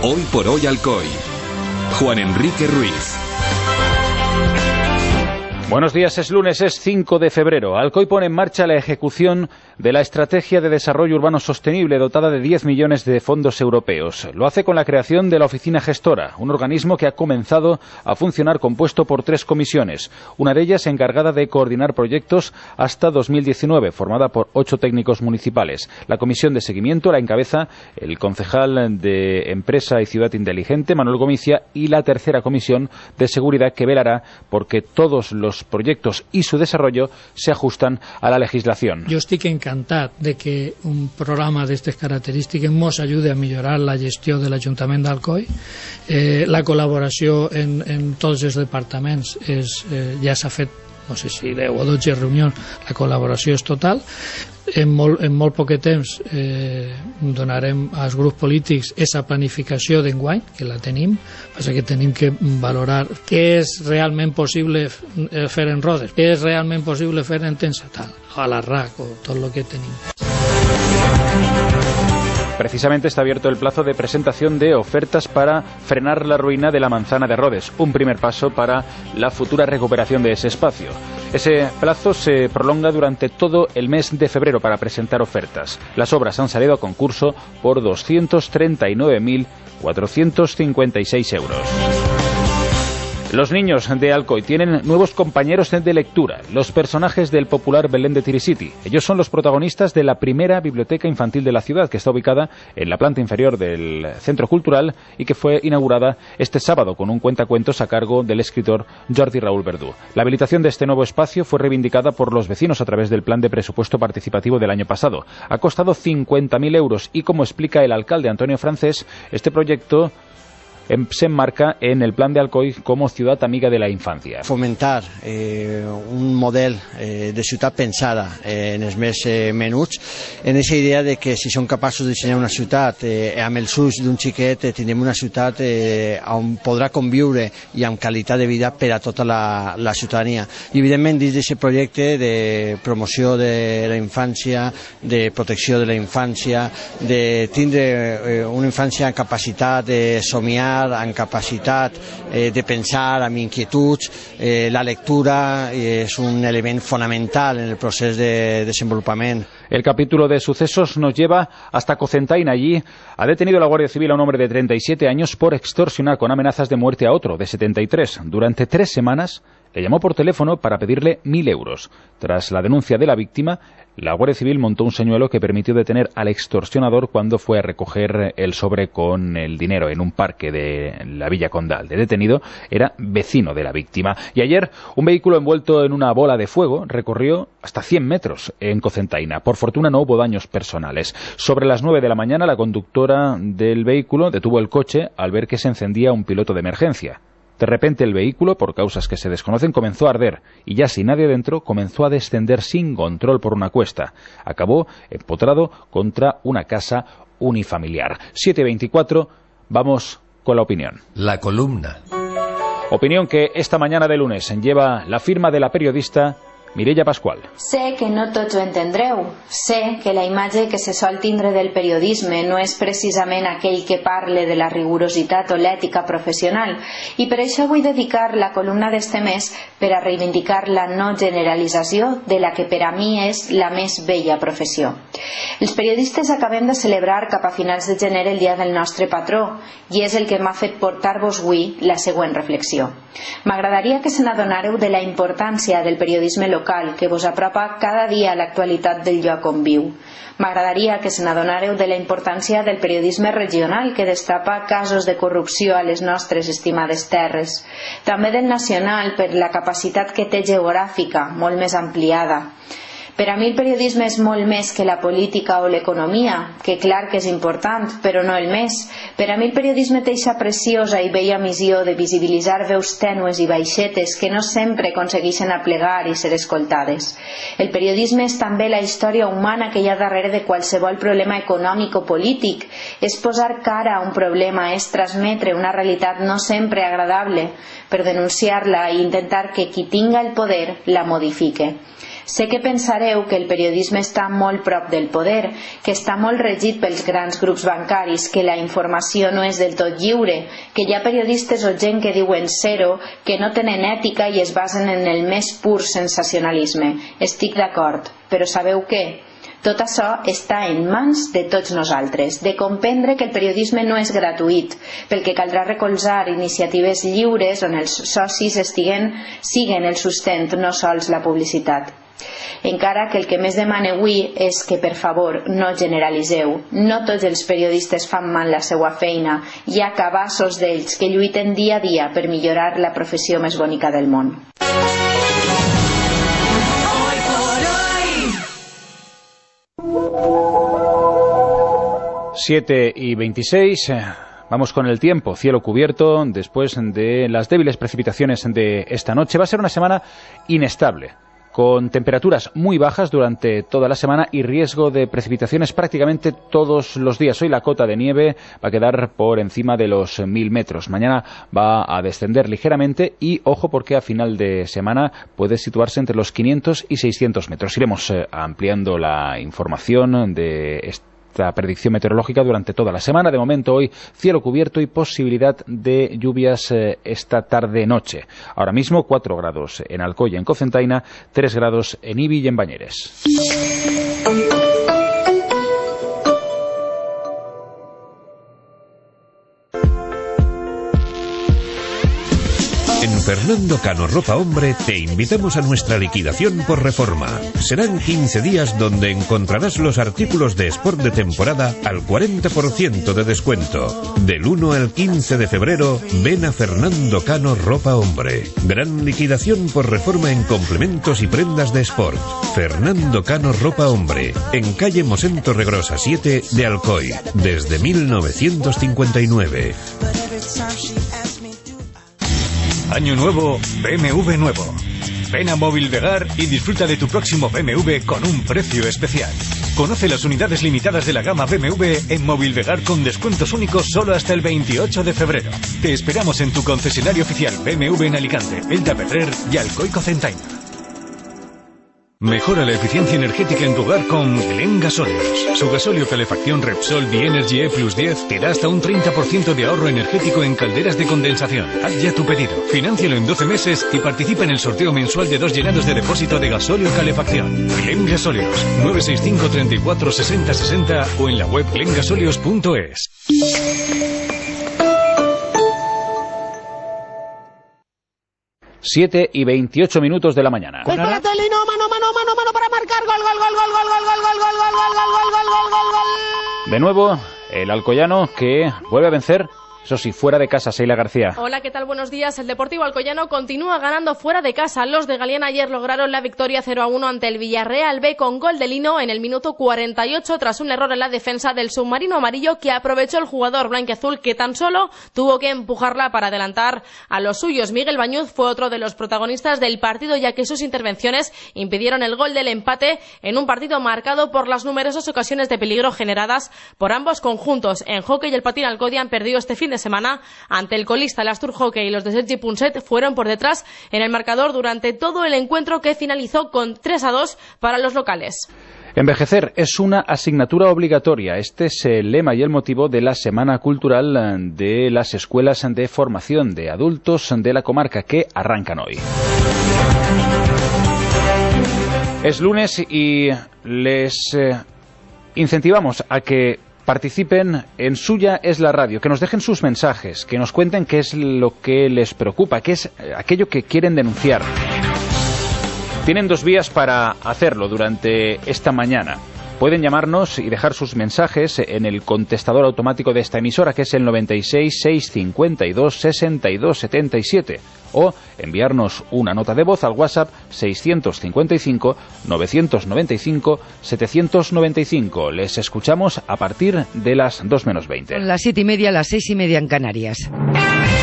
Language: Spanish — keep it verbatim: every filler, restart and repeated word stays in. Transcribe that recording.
Hoy por hoy Alcoy. Juan Enrique Ruiz. Buenos días, es lunes, es cinco de febrero. Alcoy pone en marcha la ejecución de la Estrategia de Desarrollo Urbano Sostenible dotada de diez millones de fondos europeos. Lo hace con la creación de la Oficina Gestora, un organismo que ha comenzado a funcionar compuesto por tres comisiones. Una de ellas encargada de coordinar proyectos hasta dos mil diecinueve, formada por ocho técnicos municipales. La comisión de seguimiento la encabeza el concejal de Empresa y Ciudad Inteligente, Manuel Gomicia, y la tercera comisión de seguridad que velará porque todos los proyectos y su desarrollo se ajustan a la legislación. Jo estic encantat de que un programa d'aquestes característiques ens ajudi a millorar la gestió de l'Ajuntament d'Alcoi. Eh, la col·laboració en, en tots els departaments és, eh, ja s'ha fet, no sé si deu o dotze reunions, la col·laboració és total. En molt, en molt poc temps eh, donarem als grups polítics aquesta planificació d'enguany, que la tenim, passa que tenim que valorar què és realment possible fer en Rodes, què és realment possible fer en Tensa, tal, a la R A C o tot el que tenim. Precisamente está abierto el plazo de presentación de ofertas para frenar la ruina de la manzana de Rodes, un primer paso para la futura recuperación de ese espacio. Ese plazo se prolonga durante todo el mes de febrero para presentar ofertas. Las obras han salido a concurso por doscientos treinta y nueve mil cuatrocientos cincuenta y seis euros. Los niños de Alcoy tienen nuevos compañeros de lectura, los personajes del popular Belén de Tirisiti. Ellos son los protagonistas de la primera biblioteca infantil de la ciudad, que está ubicada en la planta inferior del Centro Cultural y que fue inaugurada este sábado con un cuentacuentos a cargo del escritor Jordi Raúl Verdú. La habilitación de este nuevo espacio fue reivindicada por los vecinos a través del plan de presupuesto participativo del año pasado. Ha costado cincuenta mil euros y, como explica el alcalde Antonio Francés, este proyecto se enmarca en el plan de Alcoy como ciudad amiga de la infancia. Fomentar eh, un model eh, de ciutat pensada eh, en els més eh, menuts, en aquesta idea de que si som capaços de dissenyar una ciutat eh, amb els ulls d'un xiquet, eh, tindrem una ciutat eh, on podrà conviure i amb qualitat de vida per a tota la, la ciutadania. I evidentment dins d'aquest projecte de promoció de la infància, de protecció de la infància, de tindre eh, una infància amb capacitat de somiar, en capacitat eh, de pensar, amb inquietuds. Eh, la lectura és un element fonamental en el procés de desenvolupament. El capítulo de sucesos nos lleva hasta Cocentaina. Allí ha detenido la Guardia Civil a un hombre de treinta y siete años por extorsionar con amenazas de muerte a otro de setenta y tres. Durante tres semanas le llamó por teléfono para pedirle mil euros. Tras la denuncia de la víctima, la Guardia Civil montó un señuelo que permitió detener al extorsionador cuando fue a recoger el sobre con el dinero en un parque de la Villa Condal. El detenido era vecino de la víctima. Y ayer, un vehículo envuelto en una bola de fuego recorrió hasta cien metros en Cocentaina. Por fortuna no hubo daños personales. Sobre las nueve de la mañana, la conductora del vehículo detuvo el coche al ver que se encendía un piloto de emergencia. De repente el vehículo, por causas que se desconocen, comenzó a arder y ya sin nadie dentro comenzó a descender sin control por una cuesta. Acabó empotrado contra una casa unifamiliar. siete veinticuatro, vamos con la opinión. La columna. Opinión que esta mañana de lunes lleva la firma de la periodista Mireia Pascual. Sé que no tots ho entendreu. Sé que la imatge que se sol tindre del periodisme no és precisament aquell que parle de la rigorositat o l'ètica professional, i per això vull dedicar la columna d'este mes per a reivindicar la no generalització de la que per a mi és la més bella professió. Els periodistes acabem de celebrar cap a finals de gener el dia del nostre patró, i és el que m'ha fet portar-vos avui la següent reflexió. M'agradaria que se n'adonareu de la importància del periodisme local que vos apropa cada dia a l'actualitat del lloc on viu. M'agradaria que se n'adonareu de la importància del periodisme regional que destapa casos de corrupció a les nostres estimades terres. També del nacional per la capacitat que té geogràfica, molt més ampliada. Per a mi el periodisme és molt més que la política o l'economia, que clar que és important, però no el més. Per a mi el periodisme té aquesta preciosa i bella missió de visibilitzar veus tènues i baixetes que no sempre aconsegueixen aplegar i ser escoltades. El periodisme és també la història humana que hi ha darrere de qualsevol problema econòmic o polític. És posar cara a un problema, és transmetre una realitat no sempre agradable per denunciar-la i intentar que qui tinga el poder la modifique. Sé que pensareu que el periodisme està molt prop del poder, que està molt regit pels grans grups bancaris, que la informació no és del tot lliure, que hi ha periodistes o gent que diuen ser-ho, que no tenen ètica i es basen en el més pur sensacionalisme. Estic d'acord, però sabeu què? Tot això està en mans de tots nosaltres, de comprendre que el periodisme no és gratuït, pel que caldrà recolzar iniciatives lliures on els socis estiguen, siguen el sustent, no sols la publicitat. Encara que el que més demane avui és que, per favor, no generalitzeu. No tots els periodistes fan mal la seva feina. Hi ha cabassos d'ells que lluiten dia a dia per millorar la professió més bonica del món. siete y veintiséis, vamos con el tiempo, cielo cubierto después de las débiles precipitaciones de esta noche. Va a ser una semana inestable, con temperaturas muy bajas durante toda la semana y riesgo de precipitaciones prácticamente todos los días. Hoy la cota de nieve va a quedar por encima de los mil metros. Mañana va a descender ligeramente y ojo porque a final de semana puede situarse entre los quinientos y seiscientos metros. Iremos eh, ampliando la información de este esta predicción meteorológica durante toda la semana. De momento hoy cielo cubierto y posibilidad de lluvias eh, esta tarde-noche. Ahora mismo cuatro grados en Alcoy y en Cocentaina, tres grados en Ibi y en Bañeres. En Fernando Cano Ropa Hombre te invitamos a nuestra liquidación por reforma. Serán quince días donde encontrarás los artículos de sport de temporada al cuarenta por ciento de descuento. Del uno al quince de febrero, ven a Fernando Cano Ropa Hombre. Gran liquidación por reforma en complementos y prendas de sport. Fernando Cano Ropa Hombre, en calle Mosén Torregrosa siete de Alcoy, desde mil novecientos cincuenta y nueve. Año nuevo, B M W nuevo. Ven a Móvil Vegar y disfruta de tu próximo B M W con un precio especial. Conoce las unidades limitadas de la gama B M W en Móvil Vegar con descuentos únicos solo hasta el veintiocho de febrero. Te esperamos en tu concesionario oficial B M W en Alicante, Elda Ferrer y Alcoy Cocentaina. Mejora la eficiencia energética en tu hogar con Glen Gasóleos. Su gasóleo calefacción Repsol B-Energy E plus diez te da hasta un treinta por ciento de ahorro energético en calderas de condensación. Haz ya tu pedido, financialo en doce meses y participa en el sorteo mensual de dos llenados de depósito de gasóleo calefacción. Glen Gasóleos, nueve seis cinco, treinta y cuatro, sesenta, sesenta o en la web glen gasóleos punto es. siete y veintiocho minutos de la mañana. Espérate, Lino, mano, mano, mano, mano para marcar. Gol, gol, gol, gol, gol, gol, gol, gol, gol, gol, gol, gol, gol, gol, gol, gol. De nuevo, el alcoyano que vuelve a vencer. Eso sí, fuera de casa, Seila García. Hola, ¿qué tal? Buenos días. El Deportivo Alcoyano continúa ganando fuera de casa. Los de Galiana ayer lograron la victoria cero a uno ante el Villarreal B con gol de Lino en el minuto cuarenta y ocho tras un error en la defensa del submarino amarillo que aprovechó el jugador blanquiazul que tan solo tuvo que empujarla para adelantar a los suyos. Miguel Bañuz fue otro de los protagonistas del partido ya que sus intervenciones impidieron el gol del empate en un partido marcado por las numerosas ocasiones de peligro generadas por ambos conjuntos. En hockey y el Patín Alcodia han perdido este fin de semana ante el colista. El Astur Hockey y los de Sergi Punset fueron por detrás en el marcador durante todo el encuentro que finalizó con tres a dos para los locales. Envejecer es una asignatura obligatoria. Este es el lema y el motivo de la Semana Cultural de las Escuelas de Formación de Adultos de la comarca que arrancan hoy. Es lunes y les eh, incentivamos a que participen en Suya es la Radio, que nos dejen sus mensajes, que nos cuenten qué es lo que les preocupa, qué es aquello que quieren denunciar. Tienen dos vías para hacerlo durante esta mañana. Pueden llamarnos y dejar sus mensajes en el contestador automático de esta emisora, que es el noventa y seis, seiscientos cincuenta y dos, sesenta y dos setenta y siete, o enviarnos una nota de voz al WhatsApp seiscientos cincuenta y cinco, novecientos noventa y cinco, setecientos noventa y cinco. Les escuchamos a partir de las dos menos veinte. Las siete y media, las seis y media en Canarias.